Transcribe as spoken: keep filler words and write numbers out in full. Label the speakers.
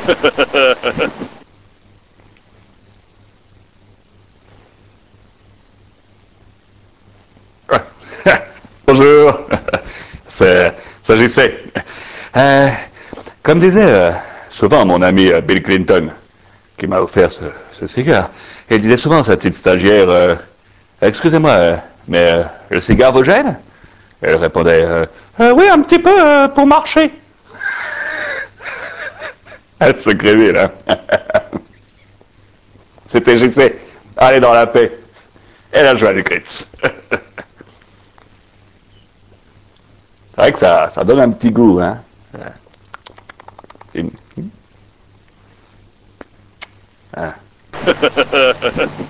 Speaker 1: Bonjour, c'est s'agissait. Euh, comme disait euh, souvent mon ami euh, Bill Clinton, qui m'a offert ce, ce cigare, il disait souvent à sa petite stagiaire, euh, excusez-moi, euh, mais euh, le cigare vous gêne? Elle répondait, euh, Euh, oui, un petit peu euh, pour marcher. Elle se crevait là. C'était J C. Allez dans la paix. Elle a joué à Lucrèce. C'est vrai que ça, ça donne un petit goût, hein. Une- hein.